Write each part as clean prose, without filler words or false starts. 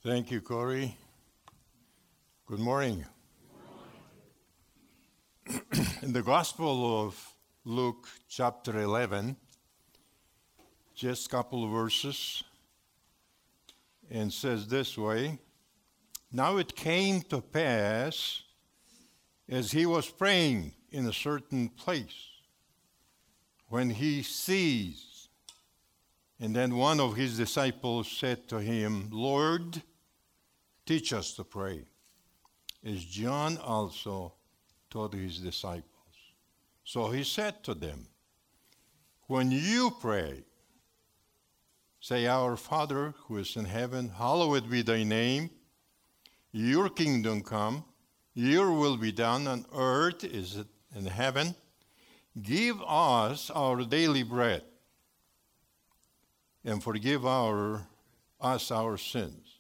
Thank you, Corey. Good morning. In the Gospel of Luke, chapter 11, just a couple of verses, and says this way, "Now it came to pass, as he was praying in a certain place, when he ceased, and then one of his disciples said to him, 'Lord, teach us to pray, as John also taught his disciples.' So he said to them, 'When you pray, say, Our Father who is in heaven, hallowed be thy name. Your kingdom come, your will be done on earth as it in heaven. Give us our daily bread, and forgive us our sins,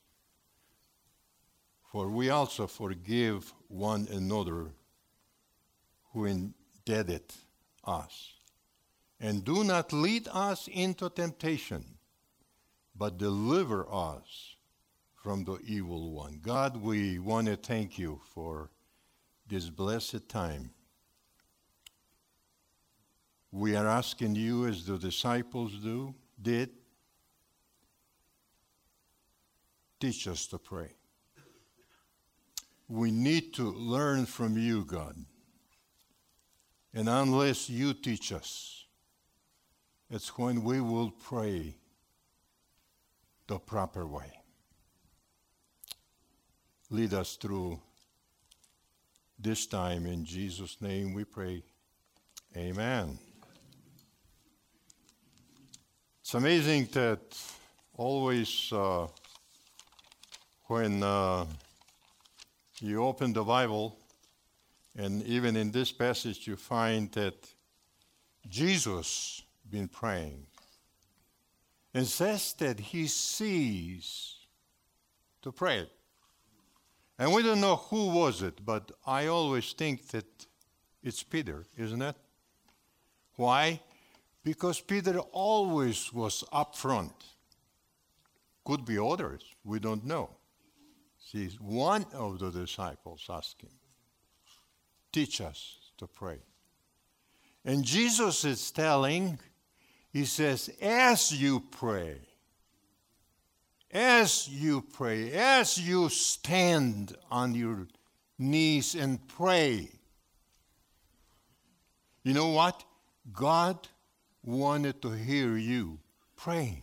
for we also forgive one another who indebted us. And do not lead us into temptation, but deliver us from the evil one.'" God, we want to thank you for this blessed time. We are asking you, as the disciples did, teach us to pray. We need to learn from you, God. And unless you teach us, it's when we will pray the proper way. Lead us through this time. In Jesus' name we pray. Amen. It's amazing that always when you open the Bible, and even in this passage, you find that Jesus been praying. It says that he ceased to pray. And we don't know who was it, but I always think that it's Peter, isn't it? Why? Because Peter always was up front. Could be others, we don't know. See, one of the disciples asked him, "Teach us to pray." And Jesus is telling, he says, as you pray, as you stand on your knees and pray, you know what? God wanted to hear you praying.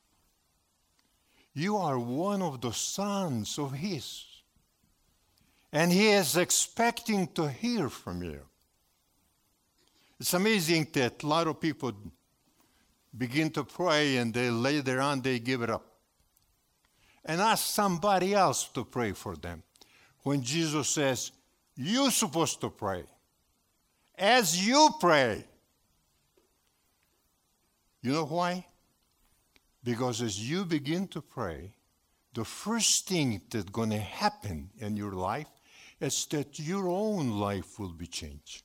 You are one of the sons of his, and he is expecting to hear from you. It's amazing that a lot of people begin to pray and they later on they give it up and ask somebody else to pray for them. When Jesus says, you're supposed to pray. As you pray. You know why? Because as you begin to pray, the first thing that's going to happen in your life is that your own life will be changed.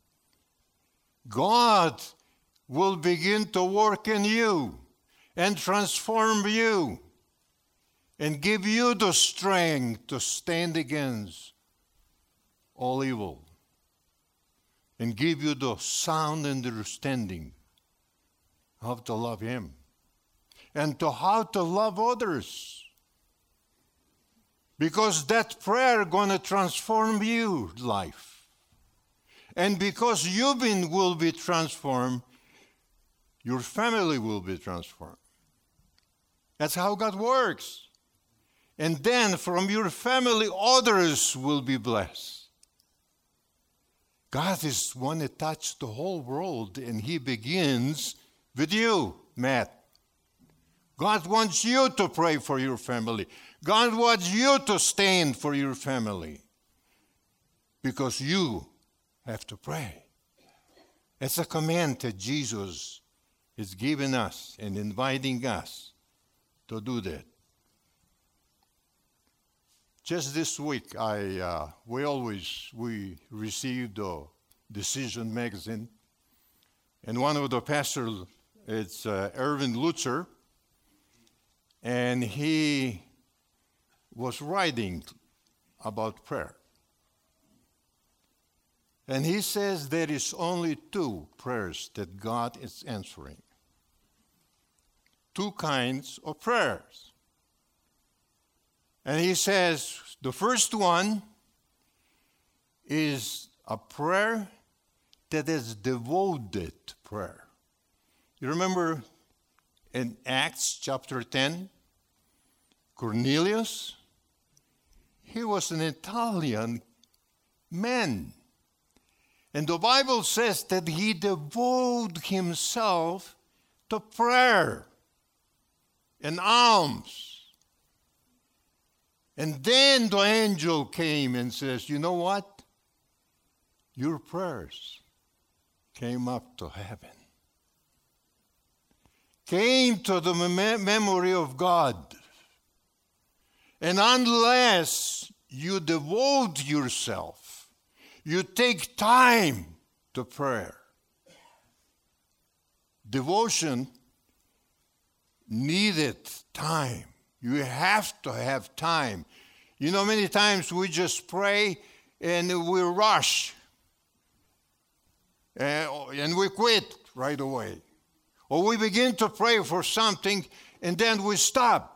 God will begin to work in you and transform you and give you the strength to stand against all evil and give you the sound understanding how to love him and to how to love others. Because that prayer going to transform your life. And because you will be transformed, your family will be transformed. That's how God works. And then from your family, others will be blessed. God is want to touch the whole world, and he begins with you, Matt. God wants you to pray for your family. God wants you to stand for your family. Because you have to pray. It's a command that Jesus is giving us and inviting us to do that. Just this week, we received the Decision magazine, and one of the pastors, it's Erwin Lutzer, and he was writing about prayer. And he says there is only two prayers that God is answering. Two kinds of prayers. And he says the first one is a prayer that is devoted prayer. You remember in Acts chapter 10, Cornelius? He was an Italian man. And the Bible says that he devoted himself to prayer and alms. And then the angel came and says, you know what? Your prayers came up to heaven. Came to the memory of God. And unless you devote yourself, you take time to prayer. Devotion needed time. You have to have time. You know, many times we just pray and we rush. And we quit right away. Or we begin to pray for something and then we stop.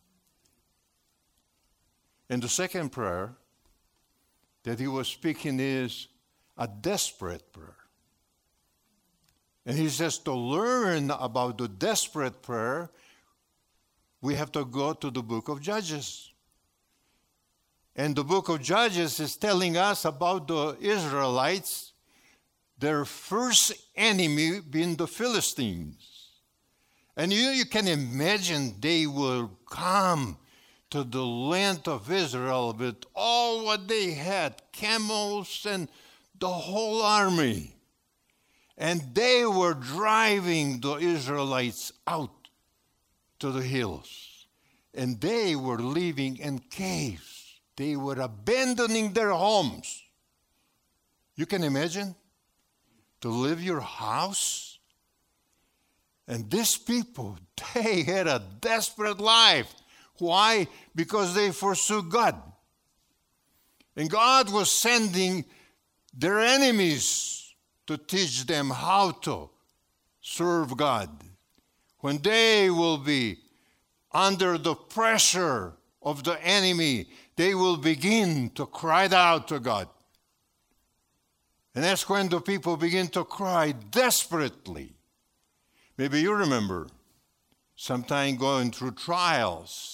And the second prayer that he was speaking is a desperate prayer. And he says to learn about the desperate prayer, we have to go to the book of Judges. And the book of Judges is telling us about the Israelites, their first enemy being the Philistines. And you can imagine they will come to the land of Israel with all what they had, camels and the whole army. And they were driving the Israelites out to the hills. And they were living in caves. They were abandoning their homes. You can imagine to leave your house. And these people, they had a desperate life. Why? Because they forsook God. And God was sending their enemies to teach them how to serve God. When they will be under the pressure of the enemy, they will begin to cry out to God. And that's when the people begin to cry desperately. Maybe you remember sometime going through trials.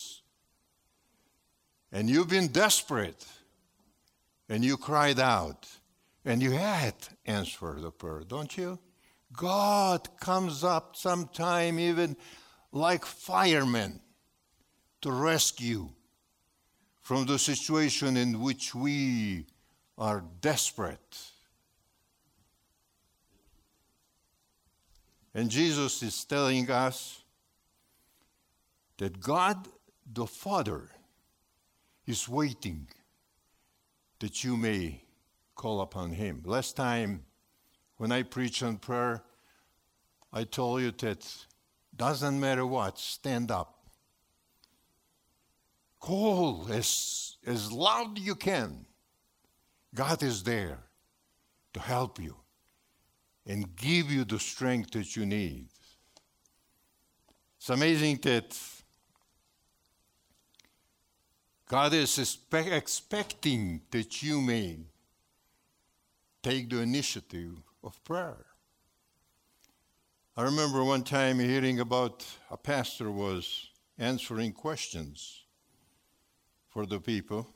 And you've been desperate. And you cried out. And you had answered the prayer, don't you? God comes up sometime even like firemen to rescue from the situation in which we are desperate. And Jesus is telling us that God the Father is waiting that you may call upon him. Last time when I preached on prayer, I told you that doesn't matter what, stand up. Call as loud you can. God is there to help you and give you the strength that you need. It's amazing that God is expecting that you may take the initiative of prayer. I remember one time hearing about a pastor was answering questions for the people.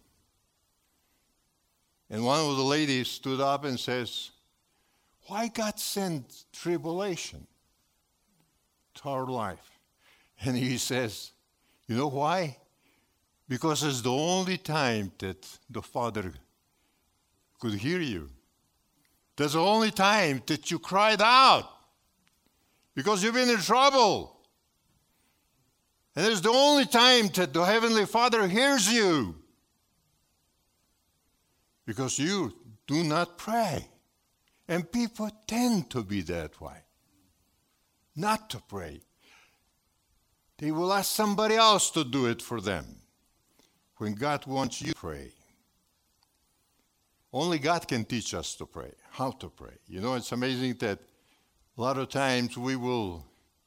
And one of the ladies stood up and says, why God sent tribulation to our life? And he says, you know why? Because it's the only time that the Father could hear you. That's the only time that you cried out. Because you've been in trouble. And it's the only time that the Heavenly Father hears you. Because you do not pray. And people tend to be that way. Not to pray. They will ask somebody else to do it for them. when God wants you to pray. Only God can teach us to pray, how to pray. You know, it's amazing that a lot of times we will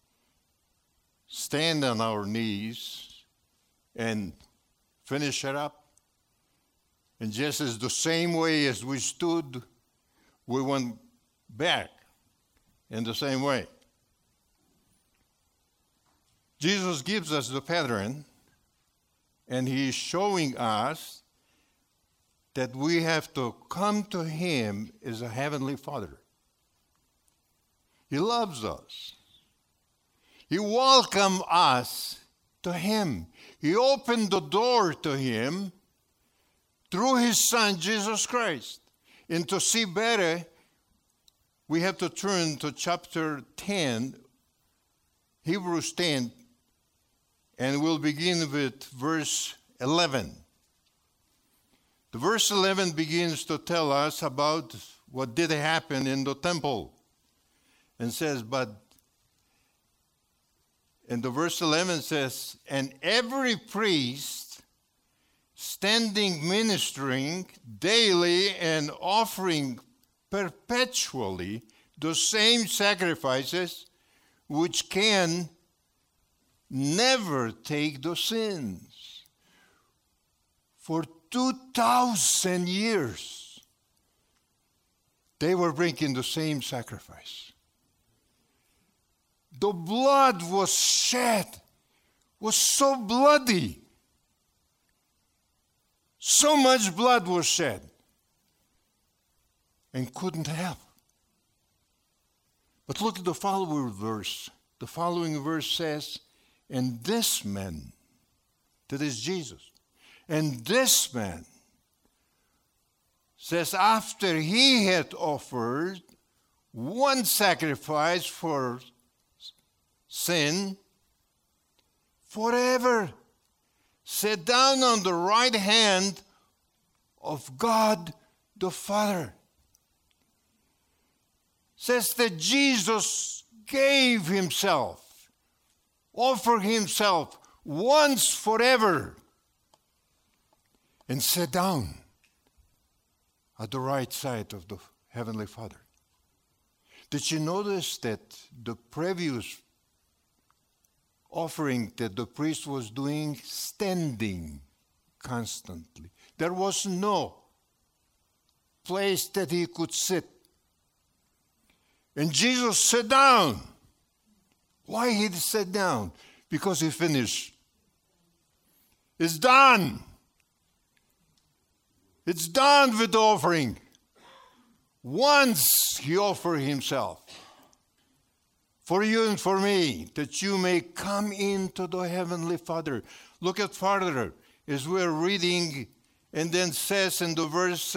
stand on our knees and finish it up. And just as the same way as we stood, we went back in the same way. Jesus gives us the pattern, and he is showing us that we have to come to him as a heavenly Father. He loves us. He welcomed us to him. He opened the door to him through his Son, Jesus Christ. And to see better, we have to turn to chapter 10, Hebrews 10, and we'll begin with verse 11. The verse 11 begins to tell us about what did happen in the temple. And says, and the verse 11 says, and every priest standing ministering daily and offering perpetually the same sacrifices which can never take the sins. For 2,000 years, they were bringing the same sacrifice. The blood was shed, was so bloody. So much blood was shed and couldn't help. But look at the following verse. The following verse says, and this man, that is Jesus, and this man says after he had offered one sacrifice for sin forever, sat down on the right hand of God the Father. Says that Jesus gave himself, offered himself once forever, and sat down at the right side of the Heavenly Father. Did you notice that the previous offering that the priest was doing, standing constantly? There was no place that he could sit. And Jesus sat down. Why he sat down? Because he finished. It's done. It's done with the offering. Once he offered himself for you and for me, that you may come into the Heavenly Father. Look at further as we're reading, and then says in the verse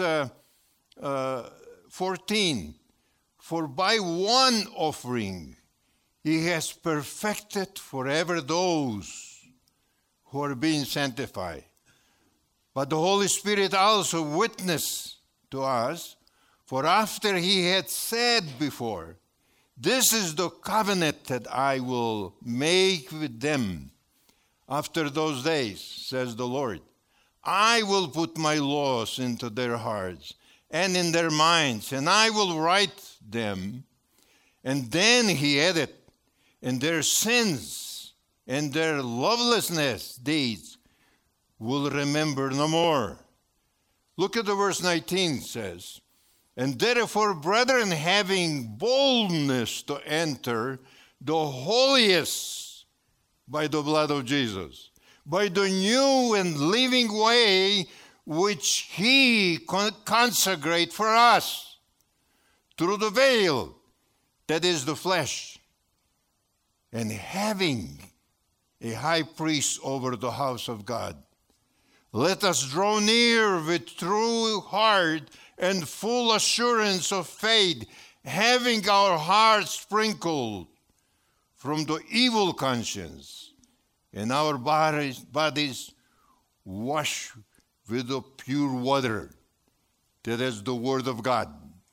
14, for by one offering he has perfected forever those who are being sanctified. But the Holy Spirit also witnessed to us, for after he had said before, this is the covenant that I will make with them after those days, says the Lord. I will put my laws into their hearts and in their minds, and I will write them. And then he added, and their sins and their lovelessness deeds will remember no more. Look at the verse 19 says, and therefore, brethren, having boldness to enter the holiest by the blood of Jesus, by the new and living way which he consecrate for us, through the veil, that is the flesh, and having a high priest over the house of God, let us draw near with true heart and full assurance of faith, having our hearts sprinkled from the evil conscience, and our bodies washed with the pure water, that is the Word of God.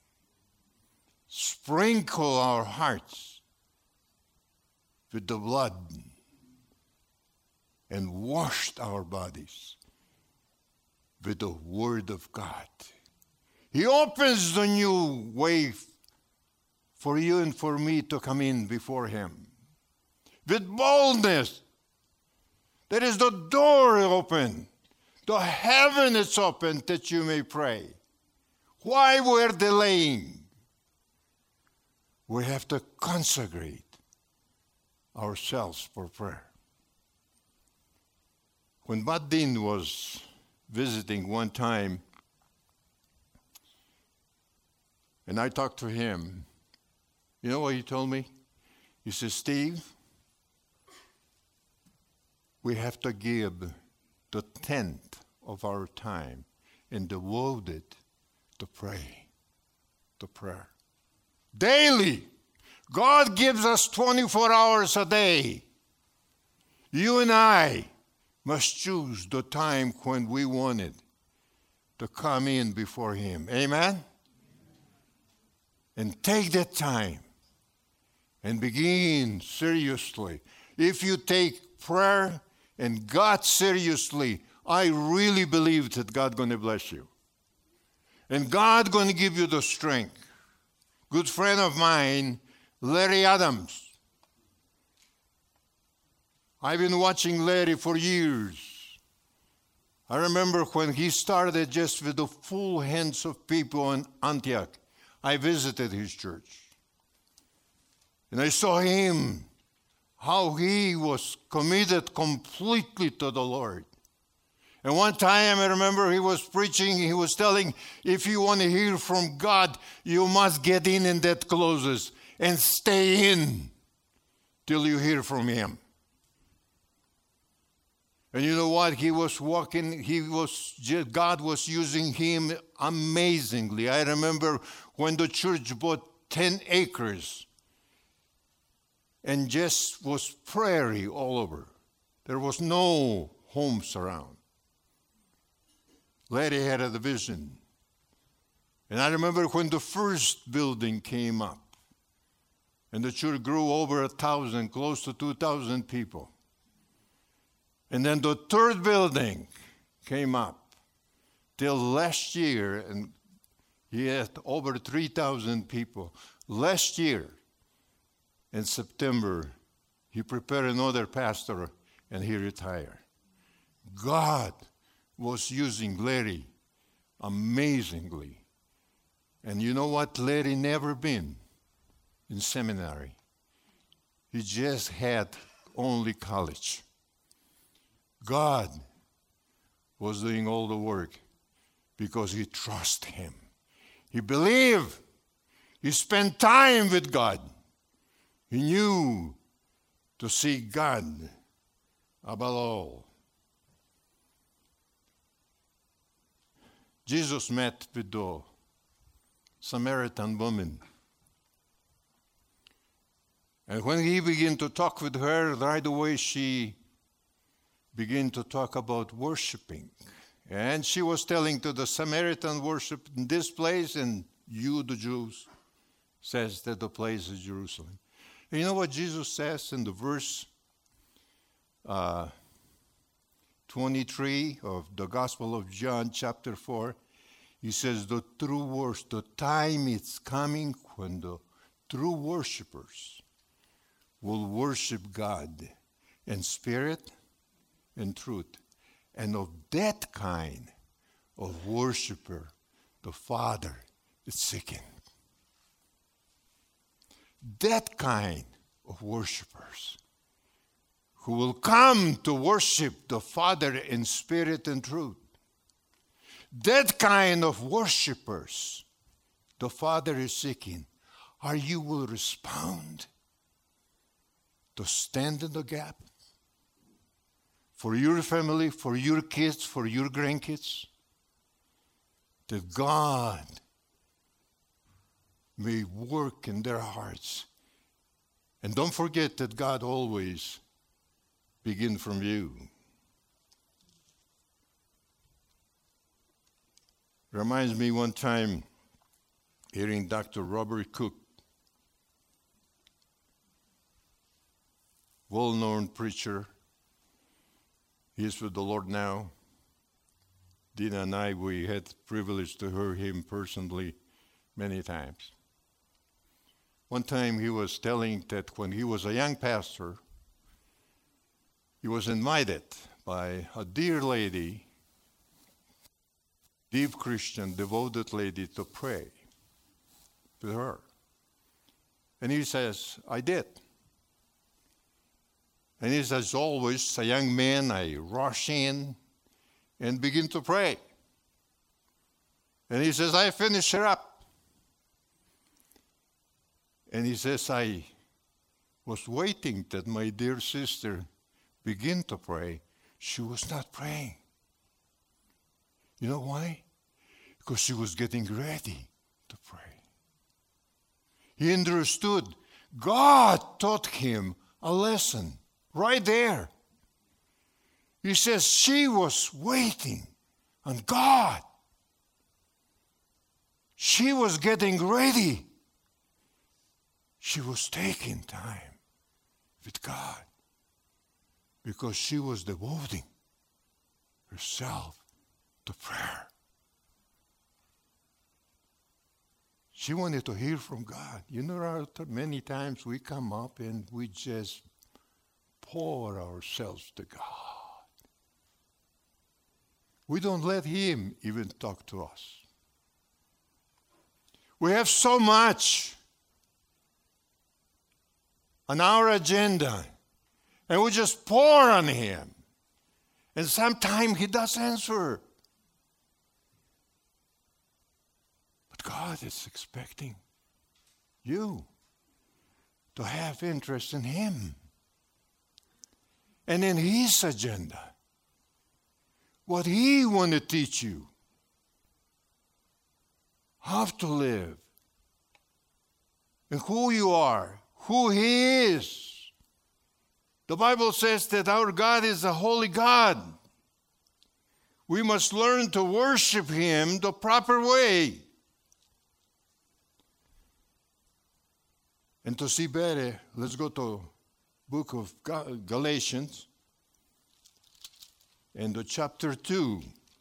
Sprinkle our hearts with the blood and washed our bodies with the Word of God. He opens the new way for you and for me to come in before Him with boldness. There is the door open. The heaven is open that you may pray. Why we're delaying? We have to consecrate ourselves for prayer. When Bud Dean was visiting one time, and I talked to him, you know what he told me? He said, Steve, we have to give the 10th of our time and devote it to pray, to prayer. Daily. God gives us 24 hours a day. You and I must choose the time when we want it to come in before Him. Amen? And take that time and begin seriously. If you take prayer and God seriously, I really believe that God's going to bless you. And God's going to give you the strength. Good friend of mine, Larry Adams. I've been watching Larry for years. I remember when he started just with the full hands of people in Antioch. I visited his church. And I saw him, how he was committed completely to the Lord. And one time I remember he was preaching, he was telling, if you want to hear from God, you must get in that closes and stay in till you hear from Him. And you know what? He was walking, God was using him amazingly. I remember when the church bought 10 acres and just was prairie all over. There was no homes around. Larry had a vision. And I remember when the first building came up, and the church grew over 1,000, close to 2,000 people. And then the third building came up till last year, and he had over 3,000 people. Last year, in September, he prepared another pastor, and he retired. God was using Larry amazingly. And you know what? Larry never been in seminary. He just had only college. God was doing all the work because he trusted Him. He believed. He spent time with God. He knew to seek God above all. Jesus met with the Samaritan woman. And when he began to talk with her, right away she began to talk about worshiping. And she was telling to the Samaritan, worship in this place, and you, the Jews, says that the place is Jerusalem. And you know what Jesus says in the verse 23 of the Gospel of John, chapter 4? He says, the time is coming when the true worshipers will worship God in spirit and truth. And of that kind of worshiper, the Father is seeking. That kind of worshipers who will come to worship the Father in spirit and truth. That kind of worshipers the Father is seeking. Are you will respond to stand in the gap for your family, for your kids, for your grandkids? That God may work in their hearts. And don't forget that God always begins from you. Reminds me one time hearing Dr. Robert Cook, well-known preacher. He is with the Lord now. Dina and I, we had the privilege to hear him personally many times. One time he was telling that when he was a young pastor, he was invited by a dear lady, deep Christian, devoted lady, to pray with her. And he says, I did. And he says, always, a young man, I rush in and begin to pray. And he says, I finish her up. And he says, I was waiting that my dear sister begin to pray. She was not praying. You know why? Because she was getting ready to pray. He understood. God taught him a lesson right there. He says she was waiting on God. She was getting ready. She was taking time with God because she was devoting herself to prayer. She wanted to hear from God. You know, many times we come up and we just pour ourselves to God. We don't let Him even talk to us. We have so much on our agenda, and we just pour on Him. And sometimes He does answer. But God is expecting you to have interest in Him and in His agenda. What He wants to teach you. How to live. And who you are. Who He is. The Bible says that our God is a holy God. We must learn to worship Him the proper way. And to see better, let's go to book of Galatians and the chapter 2.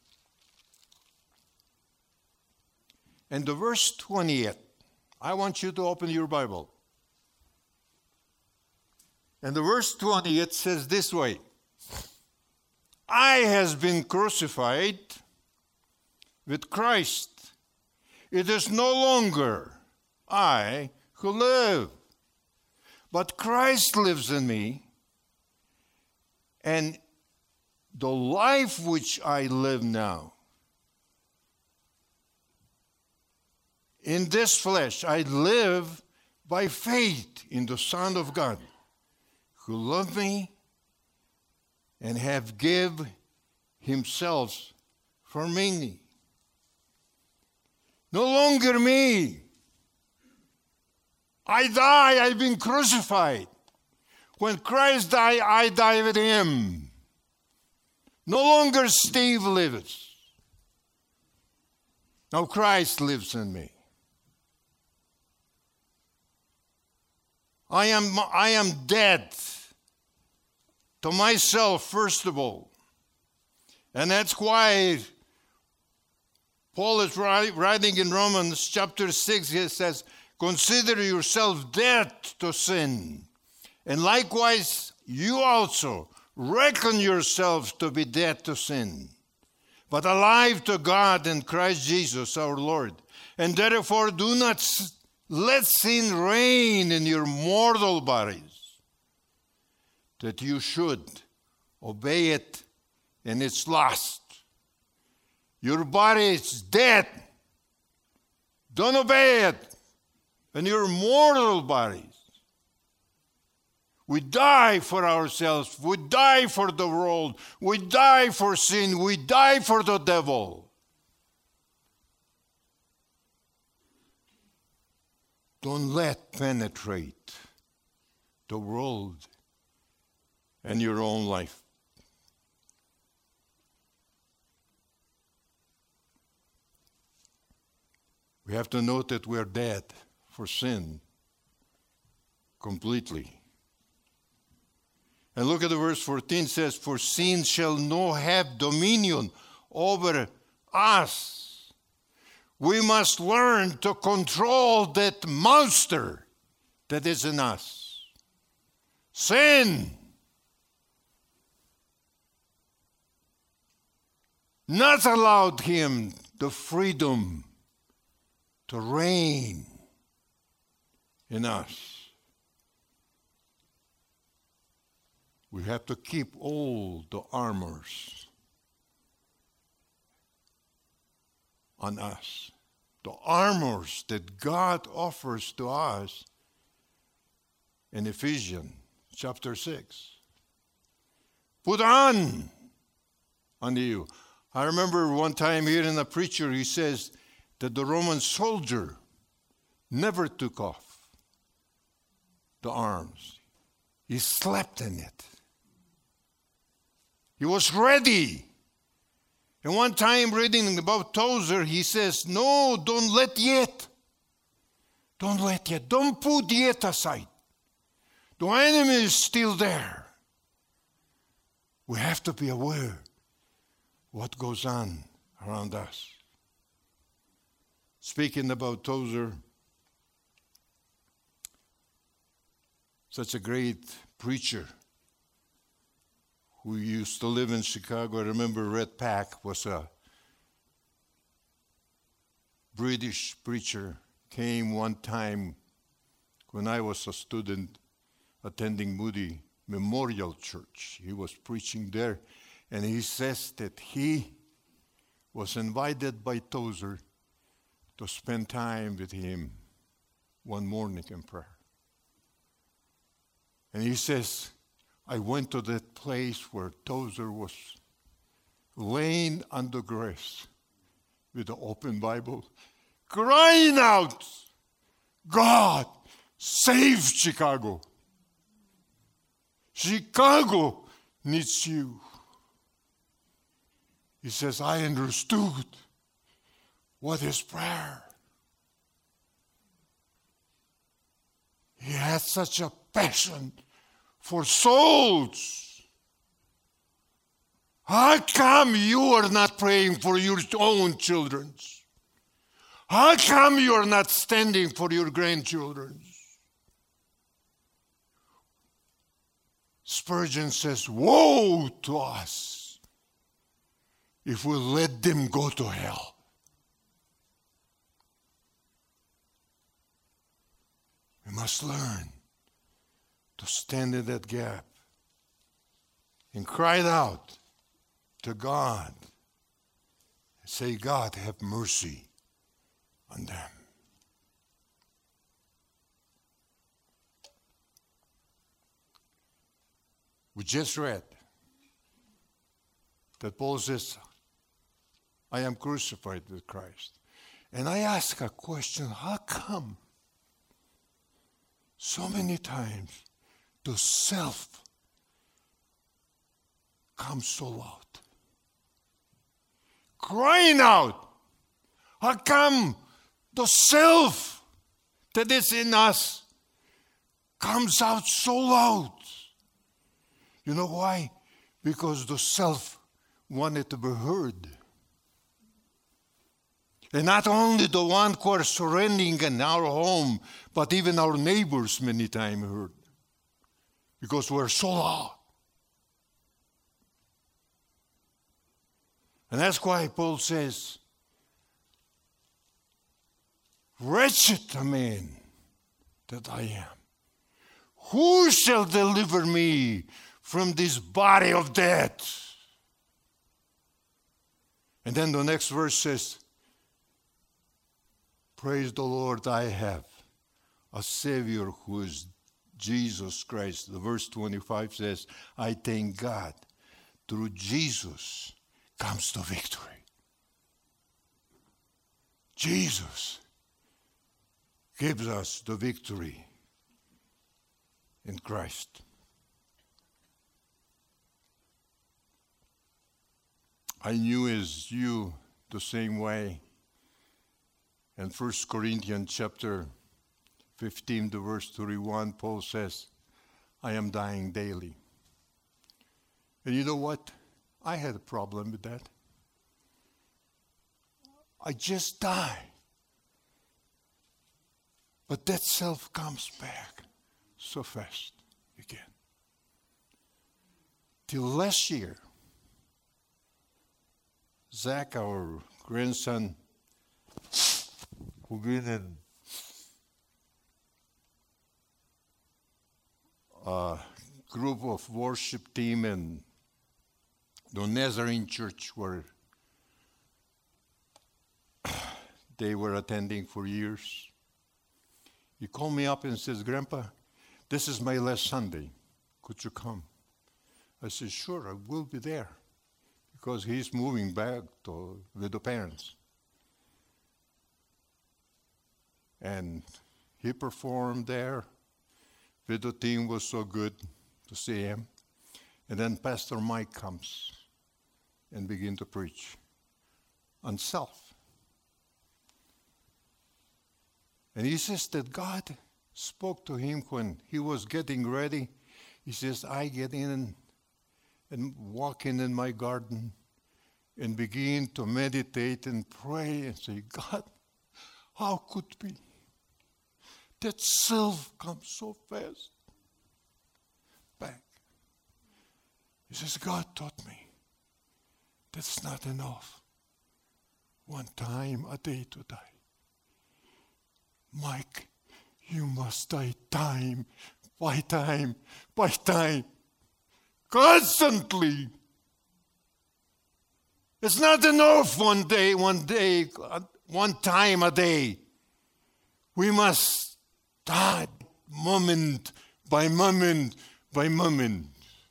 And the verse 28. I want you to open your Bible. And the verse 28 says this way. I has been crucified with Christ. It is no longer I who live, but Christ lives in me. And the life which I live now, in this flesh, I live by faith in the Son of God, who loved me and have give Himself for me. No longer me. I die, I've been crucified. When Christ died, I die with Him. No longer Steve lives. Now Christ lives in me. I am dead to myself, first of all. And that's why Paul is writing in Romans chapter 6, he says, consider yourself dead to sin. And likewise, you also reckon yourselves to be dead to sin, but alive to God in Christ Jesus our Lord. And therefore do not let sin reign in your mortal bodies, that you should obey it in its lust. Your body is dead. Don't obey it in your mortal bodies. We die for ourselves. We die for the world. We die for sin. We die for the devil. Don't let penetrate the world and your own life. We have to note that we're dead for sin completely. And look at the verse 14 says, for sin shall no have dominion over us. We must learn to control that monster that is in us. Sin. Not allowed him the freedom to reign in us. We have to keep all the armors on us. The armors that God offers to us in Ephesians chapter 6. Put on you. I remember one time hearing a preacher, he says that the Roman soldier never took off the arms. He slept in it. He was ready. And one time reading about Tozer, he says, no, don't let yet. Don't let yet. Don't put yet aside. The enemy is still there. We have to be aware what goes on around us. Speaking about Tozer, such a great preacher who used to live in Chicago. I remember Red Pack was a British preacher, came one time when I was a student attending Moody Memorial Church. He was preaching there, and he says that he was invited by Tozer to spend time with him one morning in prayer. And he says, I went to that place where Tozer was laying on the grass with the open Bible, crying out, God, save Chicago. Chicago needs you. He says, I understood what is prayer. He had such a passion for souls. How come you are not praying for your own children? How come you are not standing for your grandchildren? Spurgeon says, woe to us if we let them go to hell. We must learn to stand in that gap and cry out to God and say, God, have mercy on them. We just read that Paul says, I am crucified with Christ. And I ask a question, how come so many times the self comes so loud? Crying out. How come the self that is in us comes out so loud? You know why? Because the self wanted to be heard. And not only the one who are surrounding in our home, but even our neighbors many times heard. Because we're so loud. And that's why Paul says, wretched the man that I am. Who shall deliver me from this body of death? And then the next verse says, praise the Lord, I have a Savior who is Jesus Christ. The verse 25 says, I thank God. Through Jesus comes the victory. Jesus gives us the victory in Christ. I knew as you the same way. In 1 Corinthians chapter 15, the verse 31, Paul says, I am dying daily. And you know what? I had a problem with that. I just died. But that self comes back so fast again. Till last year, Zach, our grandson, who been in a group of worship team in the Nazarene church where they were attending for years. He called me up and says, Grandpa, this is my last Sunday. Could you come? I said, sure, I will be there. Because he's moving back with the parents. And he performed there. With the team was so good to see him. And then Pastor Mike comes and begins to preach on self. And he says that God spoke to him when he was getting ready. He says, I get in and walk in my garden and begin to meditate and pray and say, God, how could be? That self comes so fast back. He says, God taught me that's not enough. One time a day to die. Mike, you must die time by time by time. Constantly. It's not enough one time a day. We must die moment by moment by moment.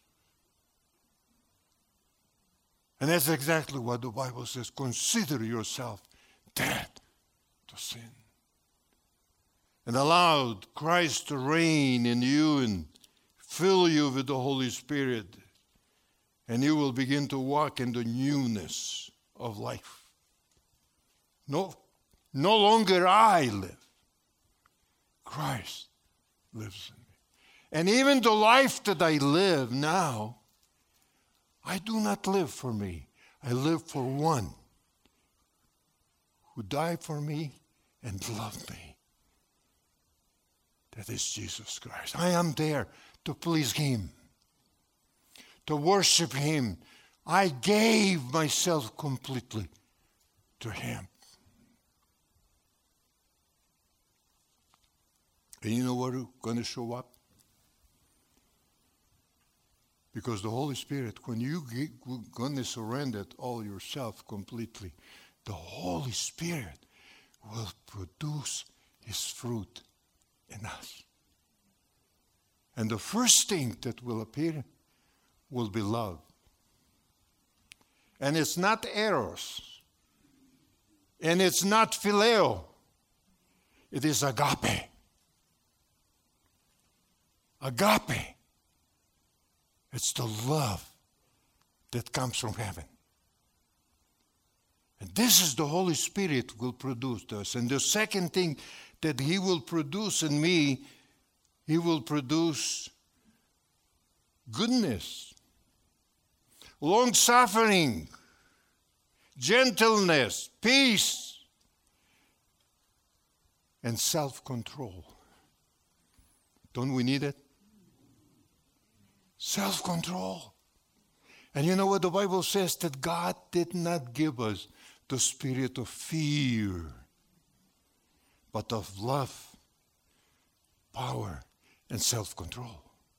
And that's exactly what the Bible says. Consider yourself dead to sin. And allow Christ to reign in you and fill you with the Holy Spirit. And you will begin to walk in the newness of life. No longer I live. Christ lives in me. And even the life that I live now, I do not live for me. I live for one who died for me and loved me. That is Jesus Christ. I am there to please Him, to worship Him. I gave myself completely to Him. And you know what is going to show up? Because the Holy Spirit, when you're going to surrender all yourself completely, the Holy Spirit will produce His fruit in us. And the first thing that will appear will be love. And it's not eros. And it's not phileo. It is agape. Agape. It's the love that comes from heaven. And this is the Holy Spirit will produce to us. And the second thing that He will produce in me, He will produce goodness, long-suffering, gentleness, peace, and self-control. Don't we need it? Self-control. And you know what the Bible says? That God did not give us the spirit of fear, but of love, power, and self-control.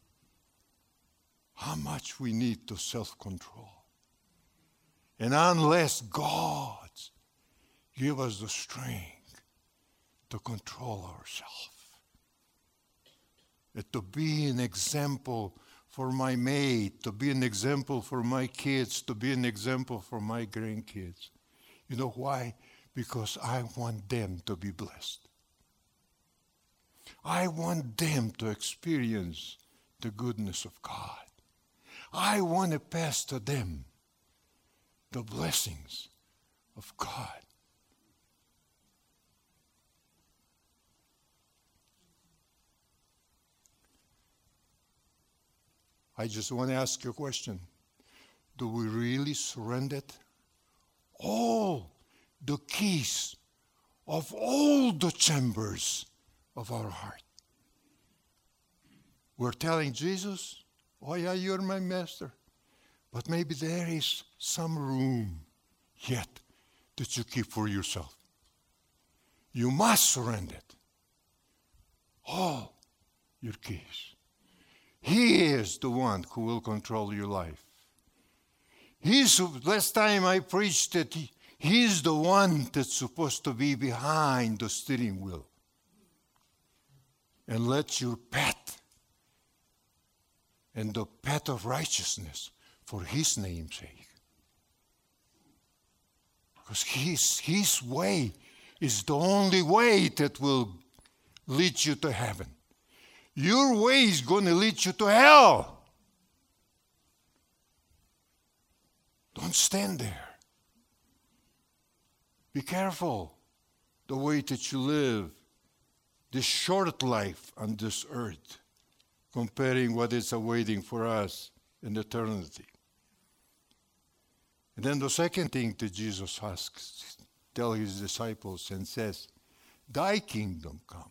How much we need to self-control. And unless God give us the strength to control ourselves, and to be an example for my mate, to be an example for my kids, to be an example for my grandkids. You know why? Because I want them to be blessed. I want them to experience the goodness of God. I want to pass to them the blessings of God. I just want to ask you a question. Do we really surrender all the keys of all the chambers of our heart. We're telling Jesus, oh yeah, you're my master. But maybe there is some room yet that you keep for yourself. You must surrender all your keys. He is the one who will control your life. Last time I preached that He's the one that's supposed to be behind the steering wheel. And let your path and the path of righteousness for His name's sake. Because His way is the only way that will lead you to heaven. Your way is going to lead you to hell. Don't stand there. Be careful the way that you live this short life on this earth, comparing what is awaiting for us in eternity. And then the second thing that Jesus asks, tells His disciples and says, Thy kingdom come.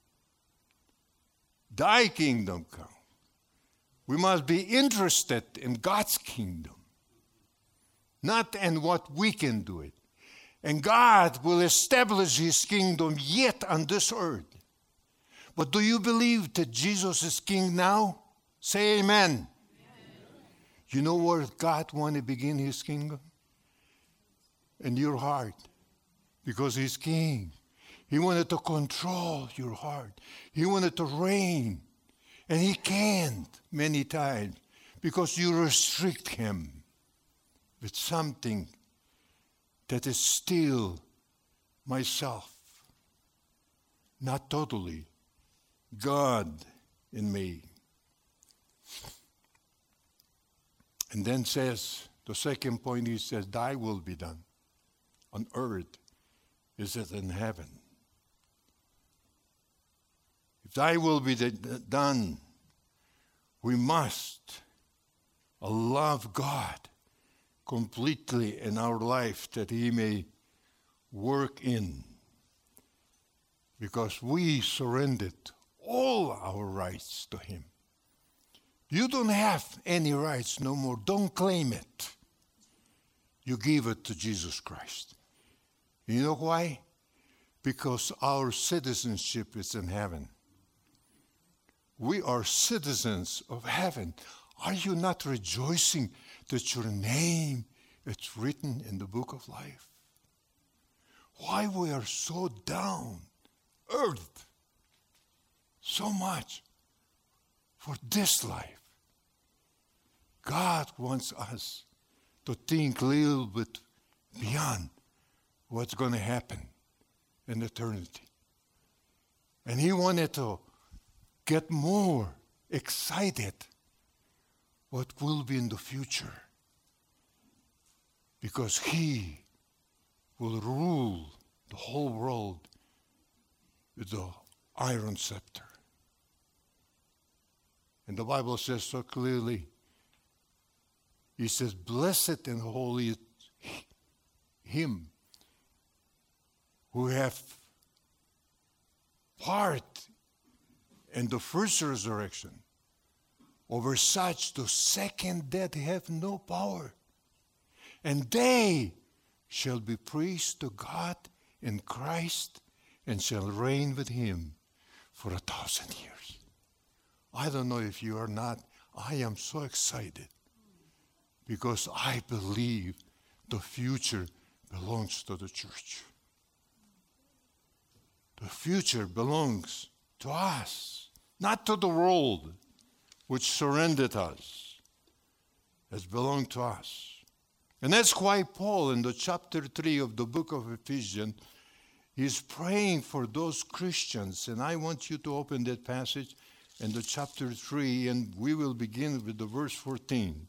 Thy kingdom come. We must be interested in God's kingdom, not in what we can do it. And God will establish His kingdom yet on this earth. But do you believe that Jesus is king now? Say amen. Amen. You know where God wants to begin His kingdom? In your heart. Because He's king. He wanted to control your heart. He wanted to reign. And He can't many times because you restrict Him with something that is still myself. Not totally. God in me. And then says, the second point He says, Thy will be done on earth as it in heaven. If Thy will be done, we must love God completely in our life that He may work in. Because we surrendered all our rights to Him. You don't have any rights no more. Don't claim it. You give it to Jesus Christ. You know why? Because our citizenship is in heaven. We are citizens of heaven. Are you not rejoicing that your name is written in the book of life? Why we are so down earth so much for this life? God wants us to think a little bit beyond what's going to happen in eternity. And He wanted to get more excited what will be in the future. Because He will rule the whole world with the iron scepter. And the Bible says so clearly, He says, blessed and holy Him who have part in the first resurrection. Over such the second death have no power. And they shall be priests to God in Christ and shall reign with Him for 1,000 years. I don't know if you are not. I am so excited because I believe the future belongs to the church. The future belongs to us, not to the world which surrendered us. It belongs to us. And that's why Paul in the chapter 3 of the book of Ephesians is praying for those Christians. And I want you to open that passage in the chapter 3, and we will begin with the verse 14.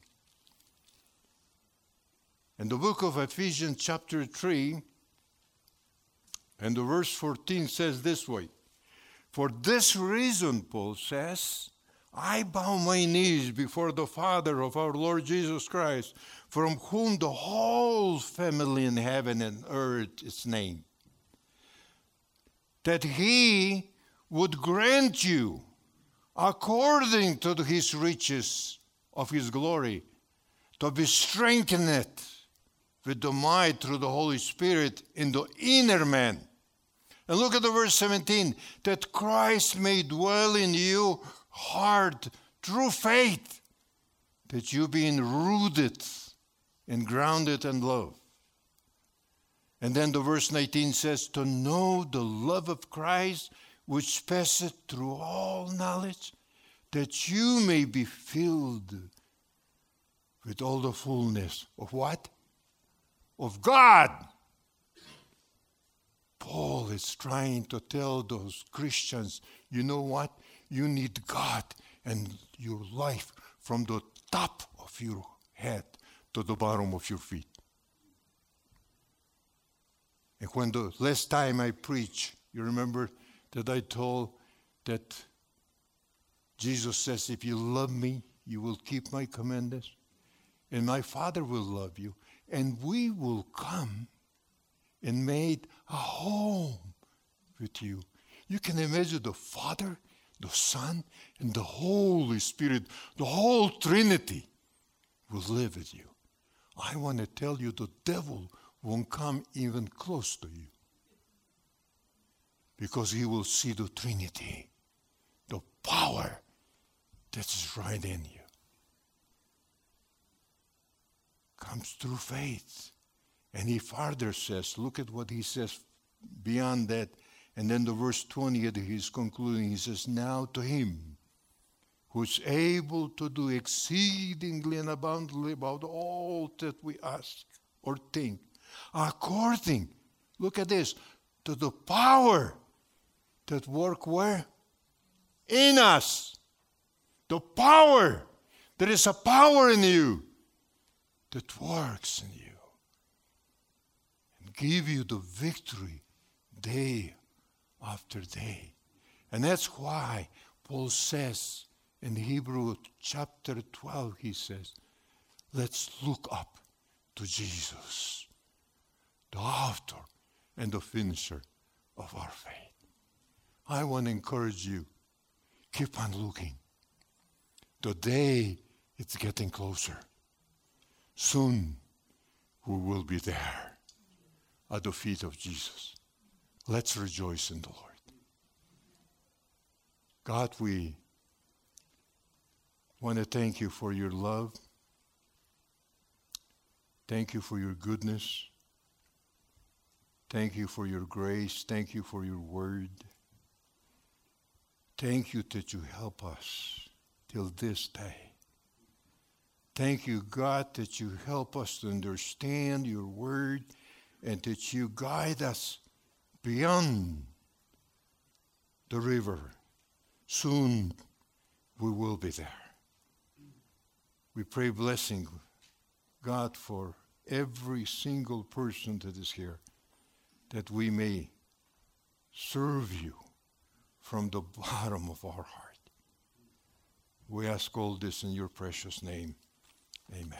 In the book of Ephesians chapter 3, and the verse 14 says this way, for this reason, Paul says, I bow my knees before the Father of our Lord Jesus Christ, from whom the whole family in heaven and earth is named, that he would grant you, according to his riches of his glory, to be strengthened with the might through the Holy Spirit in the inner man. And look at the verse 17, that Christ may dwell in you heart through faith, that you being rooted and grounded in love. And then the verse 19 says, to know the love of Christ, which passeth through all knowledge, that you may be filled with all the fullness of what? Of God. Paul is trying to tell those Christians, you know what? You need God and your life from the top of your head to the bottom of your feet. And when the last time I preached, you remember that I told that Jesus says, if you love me, you will keep my commandments, and my Father will love you, and we will come and make a home with you. You can imagine the Father, the Son, and the Holy Spirit, the whole Trinity will live with you. I want to tell you the devil won't come even close to you, because he will see the Trinity, the power that's right in you. Comes through faith. And he further says, look at what he says beyond that. And then the verse 20, he's concluding, he says, now to him who's able to do exceedingly and abundantly above all that we ask or think, according, look at this, to the power that work where? In us. The power. There is a power in you that works in you and give you the victory day after day. And that's why Paul says in Hebrews chapter 12, he says, let's look up to Jesus, the author and the finisher of our faith. I want to encourage you, keep on looking. The day it's getting closer. Soon we will be there at the feet of Jesus. Let's rejoice in the Lord. God, we want to thank you for your love. Thank you for your goodness. Thank you for your grace. Thank you for your word. Thank you that you help us till this day. Thank you, God, that you help us to understand your word and that you guide us beyond the river. Soon we will be there. We pray blessing, God, for every single person that is here, that we may serve you from the bottom of our heart. We ask all this in your precious name. Amen.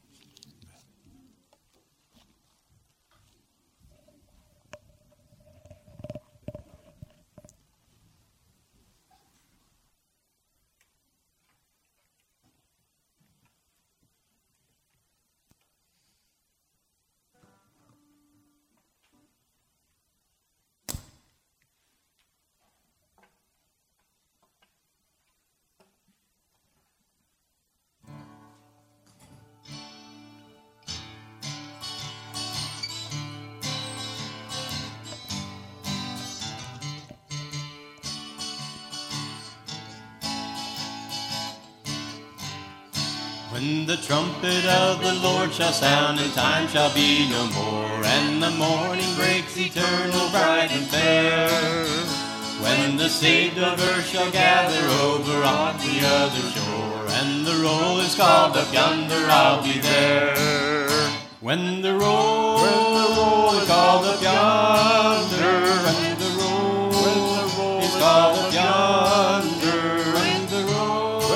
When the trumpet of the Lord shall sound, and time shall be no more, and the morning breaks eternal, bright and fair. When the saved of earth shall gather over on the other shore, and the roll is called up yonder, I'll be there. When the roll is called up yonder, when the roll is called up yonder, when the roll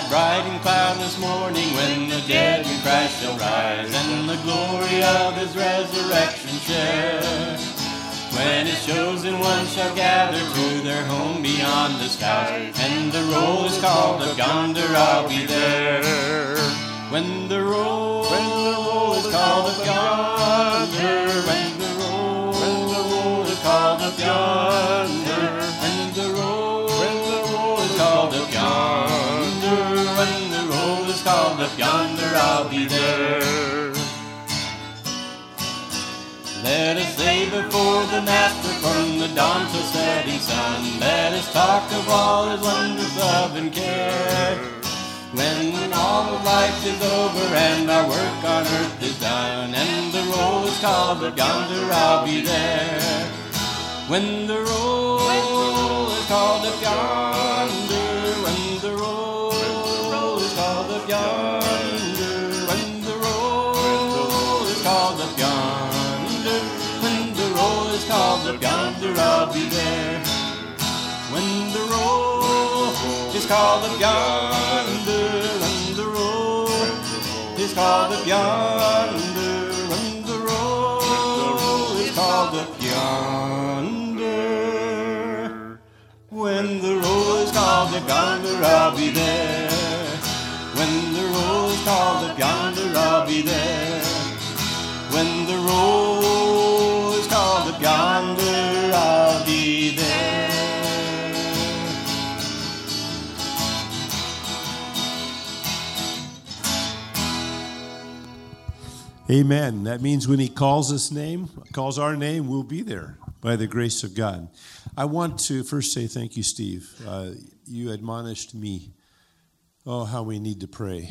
that bright and cloudless morning when the dead in Christ shall rise and the glory of his resurrection share. When his chosen ones shall gather to their home beyond the skies, and the roll is called up yonder, I'll be there. When the roll is called up yonder, when the roll is called up yonder, when the roll is called up yonder, when the roll is called up yonder, I'll be there. Let us say before the Master from the dawn till setting sun, let us talk of all his wonders, love, and care. When all of life is over and our work on earth is done, and the roll is called up yonder, I'll be there. When the roll is called up yonder, when the roll is called up yonder, when the roll is called up yonder, when the roll is called up yonder, I'll be there. When the roll is called up yonder, when the roll is called up yonder, when the roll is called up yonder, when the roll is called up yonder, I'll be there. When the roll is called up yonder, I'll be there. When the roll is called up yonder, I'll be there. Amen. That means when he calls our name, we'll be there by the grace of God. I want to first say thank you, Steve. You admonished me. Oh, how we need to pray.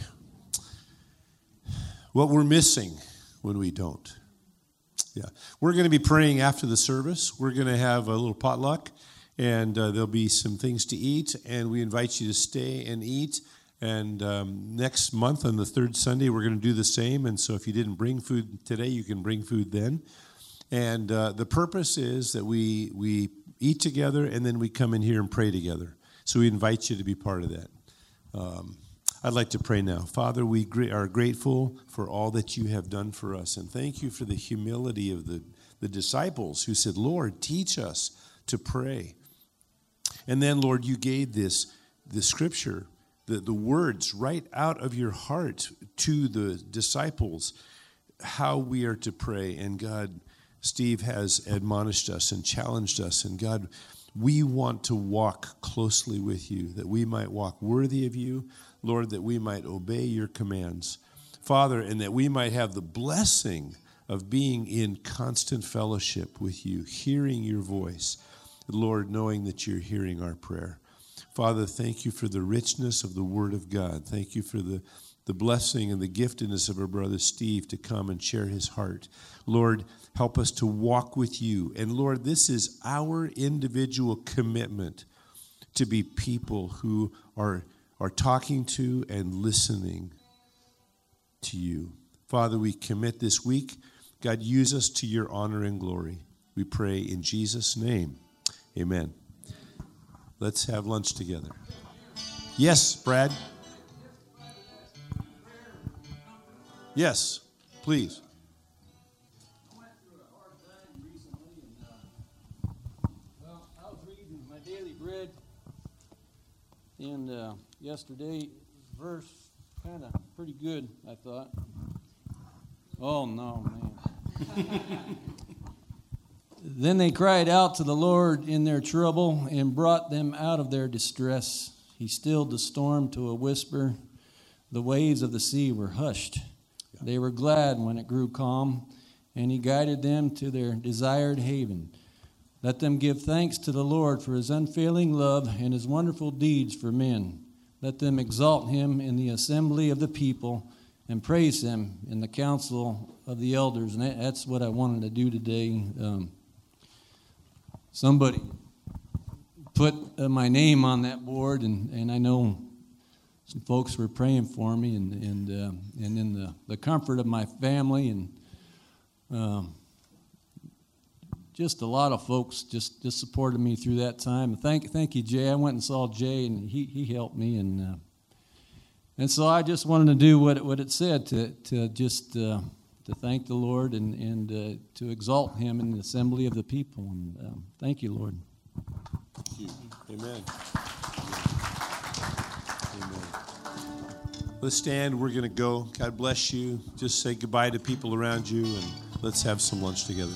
What we're missing when we don't. Yeah. We're going to be praying after the service. We're going to have a little potluck, and there'll be some things to eat, and we invite you to stay and eat. And next month on the third Sunday, we're going to do the same. And so if you didn't bring food today, you can bring food then. And the purpose is that we eat together, and then we come in here and pray together. So we invite you to be part of that. I'd like to pray now. Father, we are grateful for all that you have done for us. And thank you for the humility of the disciples who said, Lord, teach us to pray. And then, Lord, you gave the scripture, the words right out of your heart to the disciples, how we are to pray. And God, Steve has admonished us and challenged us. And God, we want to walk closely with you, that we might walk worthy of you, Lord, that we might obey your commands, Father, and that we might have the blessing of being in constant fellowship with you, hearing your voice, Lord, knowing that you're hearing our prayer. Father, thank you for the richness of the Word of God. Thank you for the blessing and the giftedness of our brother Steve to come and share his heart. Lord, help us to walk with you. And Lord, this is our individual commitment to be people who are talking to and listening to you. Father, we commit this week. God, use us to your honor and glory. We pray in Jesus' name. Amen. Let's have lunch together. Yes, Brad. Yes, please. I went through a hard time recently, and I was reading my daily bread, and yesterday verse kind of pretty good, I thought. Oh no, man! Then they cried out to the Lord in their trouble and brought them out of their distress. He stilled the storm to a whisper. The waves of the sea were hushed. They were glad when it grew calm, and he guided them to their desired haven. Let them give thanks to the Lord for his unfailing love and his wonderful deeds for men. Let them exalt him in the assembly of the people and praise him in the council of the elders. And that's what I wanted to do today. Somebody put my name on that board, and I know some folks were praying for me, and in the comfort of my family, and just a lot of folks just supported me through that time. Thank you, Jay. I went and saw Jay, and he helped me, and And so I just wanted to do what it said, to just to thank the Lord and to exalt Him in the assembly of the people. And thank you, Lord. Thank you. Amen. Amen. Let's stand. We're going to go. God bless you. Just say goodbye to people around you, and let's have some lunch together.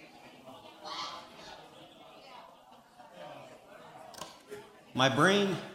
My brain